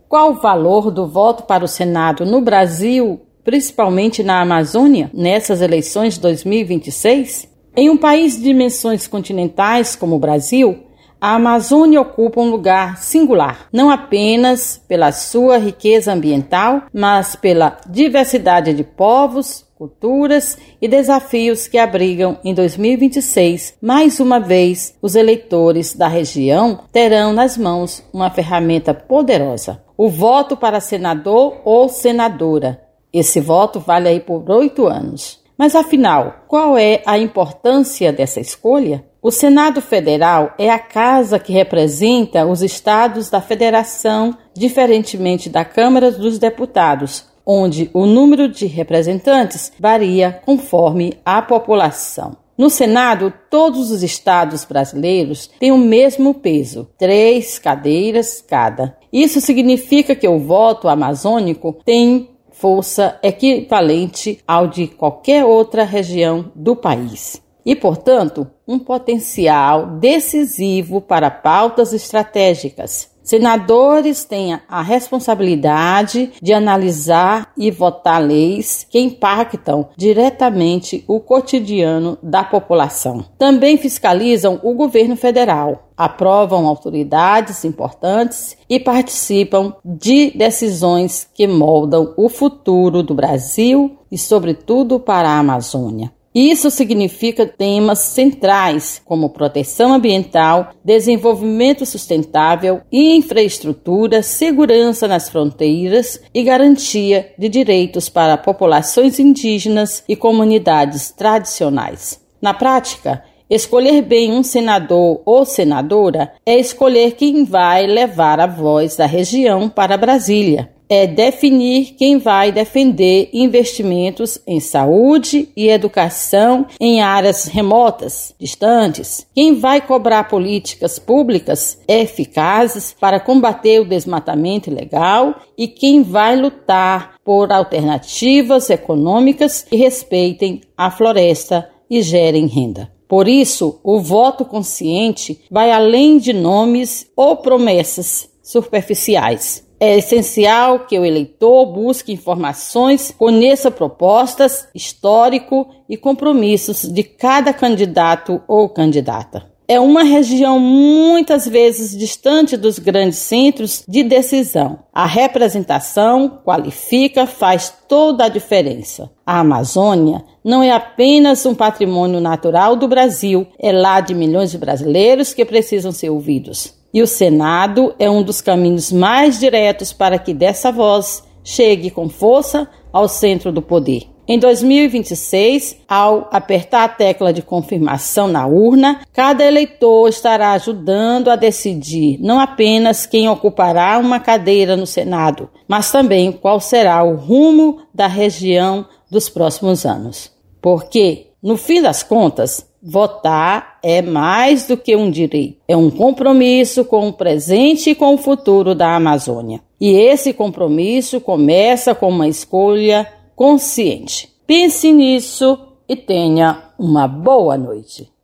Qual o valor do voto para o Senado no Brasil, principalmente na Amazônia, nessas eleições de 2026? Em um país de dimensões continentais como o Brasil, a Amazônia ocupa um lugar singular, não apenas pela sua riqueza ambiental, mas pela diversidade de povos, culturas e desafios que abrigam em 2026. Mais uma vez, os eleitores da região terão nas mãos uma ferramenta poderosa: o voto para senador ou senadora. Esse voto vale aí por 8 anos. Mas afinal, qual é a importância dessa escolha? O Senado Federal é a casa que representa os estados da federação, diferentemente da Câmara dos Deputados, onde o número de representantes varia conforme a população. No Senado, todos os estados brasileiros têm o mesmo peso, 3 cadeiras cada. Isso significa que o voto amazônico tem força equivalente ao de qualquer outra região do país e, portanto, um potencial decisivo para pautas estratégicas. Senadores têm a responsabilidade de analisar e votar leis que impactam diretamente o cotidiano da população. Também fiscalizam o governo federal, aprovam autoridades importantes e participam de decisões que moldam o futuro do Brasil e, sobretudo, para a Amazônia. Isso significa temas centrais como proteção ambiental, desenvolvimento sustentável, infraestrutura, segurança nas fronteiras e garantia de direitos para populações indígenas e comunidades tradicionais. Na prática, escolher bem um senador ou senadora é escolher quem vai levar a voz da região para Brasília. É definir quem vai defender investimentos em saúde e educação em áreas remotas, distantes. Quem vai cobrar políticas públicas eficazes para combater o desmatamento ilegal e quem vai lutar por alternativas econômicas que respeitem a floresta e gerem renda. Por isso, o voto consciente vai além de nomes ou promessas superficiais. É essencial que o eleitor busque informações, conheça propostas, histórico e compromissos de cada candidato ou candidata. É uma região muitas vezes distante dos grandes centros de decisão. A representação qualifica, faz toda a diferença. A Amazônia não é apenas um patrimônio natural do Brasil, é lá de milhões de brasileiros que precisam ser ouvidos. E o Senado é um dos caminhos mais diretos para que dessa voz chegue com força ao centro do poder. Em 2026, ao apertar a tecla de confirmação na urna, cada eleitor estará ajudando a decidir não apenas quem ocupará uma cadeira no Senado, mas também qual será o rumo da região dos próximos anos. Porque, no fim das contas, votar é mais do que um direito, é um compromisso com o presente e com o futuro da Amazônia. E esse compromisso começa com uma escolha consciente. Pense nisso e tenha uma boa noite.